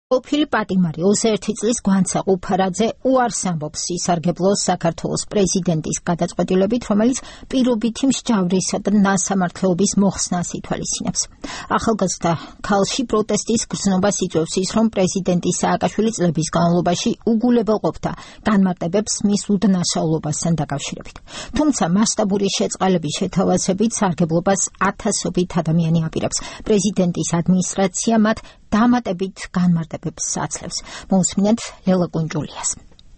ყოფილი პატიმარი 21 წლის გვანცა ყუფარაძე უარს ამბობს ისარგებლოს საქართველოს პრეზიდენტის გადაწყვეტილებით, რომელიც პირობითი მსჯავრისა და ნასამართლეობის მოხსნას ითვალისწინებს. ახალგაზრდა ქალში პროტესტის გრძნობას იწვევს ის, რომ პრეზიდენტი სააკაშვილი წლების განმავლობაში უგულებელყოფდა განმარტებებს მის უდანაშაულობასთან დაკავშირებით. თუმცა მასშტაბური შეწყალების შეთავაზებით სარგებლობას ათასობით ადამიანი აპირებს. პრეზიდენტის ადმინისტრაცია მათ დამატებით განმარტებებს აძლევს. მოусმინეთ ლელა კუნჯულიას.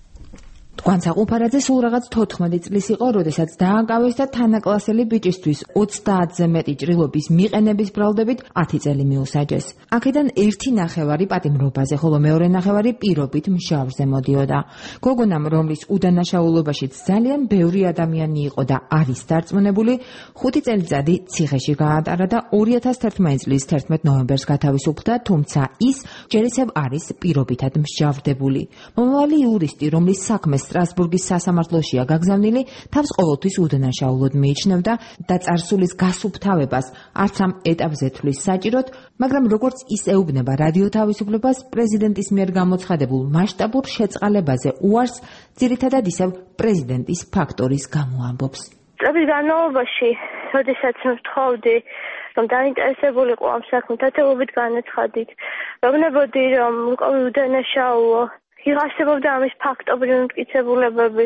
გვანცა ყუფარაძე სულ რაღაც 14 წლის იყო, როდესაც დააკავეს და თანაკლასელი ბიჭისთვის 30-ზე მეტი ჭრილობის მიყენების ბრალდებით 10 წელი მიუსაჯეს. აქედან 1.5 პატიმრობაზე, ხოლო მეორე 1.5 პირობით მჟავრზე მოდიოდა. გოგონამ, რომლის უდანაშაულობაშიც ძალიან ბევრი ადამიანი იყო და არის დარწმუნებული, 5 წელიწადი ციხეში გაატარა და 2011 წლის 11 ნოემბერს გათავისუფლდა, თუმცა ის ჯერ ისევ არის პირობითად მსჯავრდებული. მომავალი იურისტი, რომლის საქმეს სტრასბურგის სასამართლოშია გაგზავნილი, თავს ყოველთვის უდანაშაულოდ მიიჩნევდა და წარსულის გასუფთავებას არც ამ ეტაპზე თვლის საჭიროდ, მაგრამ როგორც ის ეუბნება რადიო თავისუფლებას, პრეზიდენტის მიერ გამოცხადებულ მასშტაბურ შეწყალებაზე უარს ძირითადად ისევ პრეზიდენტის ფაქტორის გამო ამბობს. წლების განმავლობაში, როდესაც ვთხოვდი, რომ დაინტერესებულიყო ამ საქმით, ათეულობით განაცხადით, ვეუბნებოდი, რომ უკავი უდანაშაულო იღასებობდა ამის ფაქტობრივი მტკიცებულებები.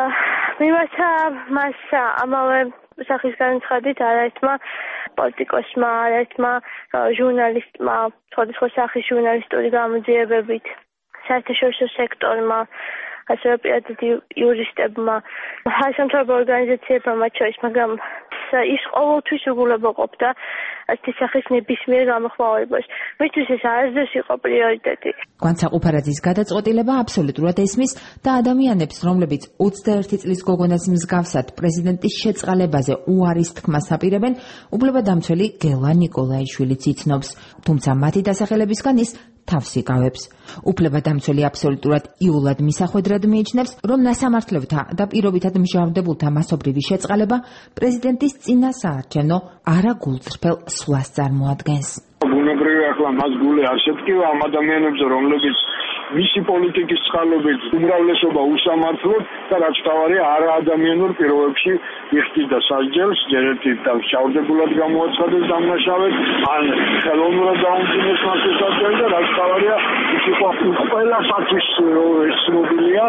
მიმართა მას ამავე სახის განაცხადით არაერთმა პოლიტიკოსმა, არაერთმა ჟურნალისტმა, სხვადასხვა სახის ჟურნალისტური გამოძიებებით, საერთაშორისო სექტორმა, ასევე პირადად იურისტებმა, სახელმწიფო ორგანიზაციებმა მათ შორის, მაგრამ ის ყოველთვის უგულებელყოფდა ასეთი სახის ნებისმიერ გამოხმაურებას. მისთვის ეს არასდროს იყო პრიორიტეტი. გვანცა ყუფარაძის გადაწყვეტილება აბსოლუტურად ესმის და ადამიანებს, რომლებიც 21 წლის გოგონას მსგავსად პრეზიდენტის შეწყალებაზე უარის თქმას აპირებენ, უფლებადამცველი გელა ნიკოლაიშვილიც იცნობს. თუმცა მათი დასახელებისგან ის თავს იკავებს. უფლებადამცველი აბსოლუტურად იულად მისახვედრად მიიჩნევს, რომ ნასამართლეთა და პირობითად მსჯავრდებულთა მასობრივი შეწყალება პრეზიდენტის წინასაარჩევნო არაგულწრფელ სვლას წარმოადგენს. ბუნებრივია, ახლა მას გული არ შეткиვა ამ ადამიანებზე, რომლებიც მისი პოლიტიკის წყალობით უმრავლესობა უსამართლოდ და რაც თავარია არაადამიანურ პირობებში იხდიდა სასჯელს, ჯერ ერთი მსჯავრდებულად გამოაცხადეს დამნაშავედ, ან ხელოვნურად დაუმძიმეს მას შესაძლებელი და რაც თავარია ის იყო ყველასათვის ცნობილია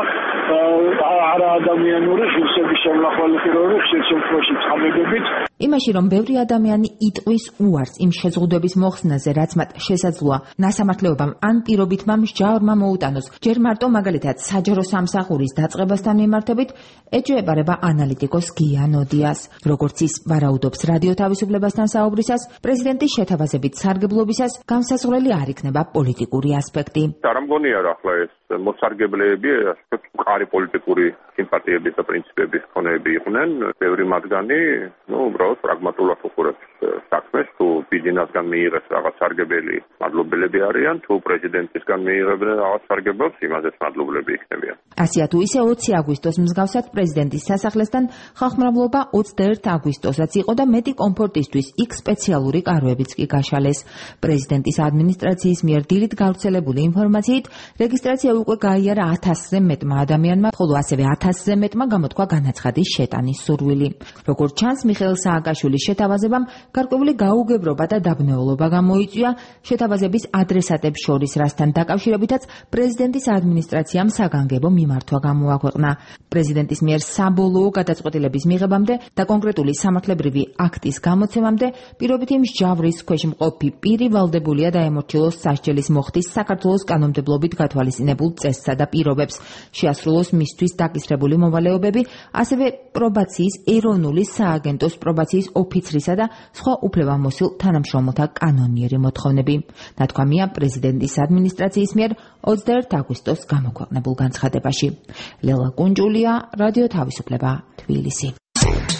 არაადამიანური ღირსების შემნახველი პირობების შემთხვევაში წამებებით. იმაში, რომ ბევრი ადამიანი იტყვის უარს იმ შეზღუდვების მოხსნაზე, რაც მათ შესაძლოა ნასამართლეობამ ან პირობითმა მსჯავრმა მოუტანოს, ჯერ მარტო მაგალითად საჯარო სამსახურის დაწყებასთან მიმართებით, ეჭვებარება ანალიტიკოს გია ნოდიას. როგორც ის ვარაუდობს რადიო თავისუფლებასთან საუბრისას, პრეზიდენტის შეთავაზებით სარგებლობისას განსაზღვრელი არ იქნება პოლიტიკური ასპექტი. არ მგონია რა ახლა ეს მოსარგებლეები, მყარი პოლიტიკური სიმპათიების და პრინციპების მქონეები იყვნენ, ბევრი მათგანი, უბრალოდ პრაგმატულად უყურებს საქმეს, თუ ბიზნესგან მიიღეს რაღაც სარგებელი, მადლობელები არიან, თუ პრეზიდენტისგან მიიღებენ რაღაც სარგებელს, იმაზეც მადლობელები იქნებიან. ასია თუ ისე 20 აგვისტოს მსგავსად პრეზიდენტის სასახლესთან ხალხმრავლობა 21 აგვისტოსაც იყო და მეტი კომფორტისთვის იქ სპეციალური კარვებიც კი გაშალეს. პრეზიდენტის ადმინისტრაციის მიერ დილით გავრცელებული ინფორმაციით, რეგისტრაცია უკვე გაიარა 1000-ზე მეტმა ადამიანმა, ხოლო ასევე 1000-ზე მეტმა გამოთქვა განაცხადის შეტანის სურვილი. როგორც ჩანს, მიხეილ სააკაშვილის შეთავაზებამ გარკვეული გაუგებრობა და დაბნეულობა გამოიწვია შეთავაზების ადრესატებს შორის, რასთან დაკავშირებითაც პრეზიდენტის ადმინისტრაციამ საგანგებო მიმართვა გამოაქვეყნა. პრეზიდენტის მიერ საბოლოო გადაწყვეტილების მიღებამდე და კონკრეტული სამართლებრივი აქტის გამოცემამდე პირობითი მსჯავრის ქვეშ მყოფი პირი ვალდებულია დაემორჩილოს სასჯელის მოხდის საქართველოს კანონმდებლობით გათვალისწინებულ წესსა და პირობებს, შეასრულოს მისთვის დაკისრებული მოვალეობები, ასევე პრობაციის ეროვნული სააგენტოს პრობაციის ოფიცრისა და სხვა უფლებამოსილ თანამშრომელთა კანონიერი მოთხოვნები. ნათქვამია პრეზიდენტის ადმინისტრაციის მიერ 21 აგვისტოს გამოქვეყნებულ განცხადებაში. ლელა კუნჯულია, რადიო თავისუფლება, თბილისი.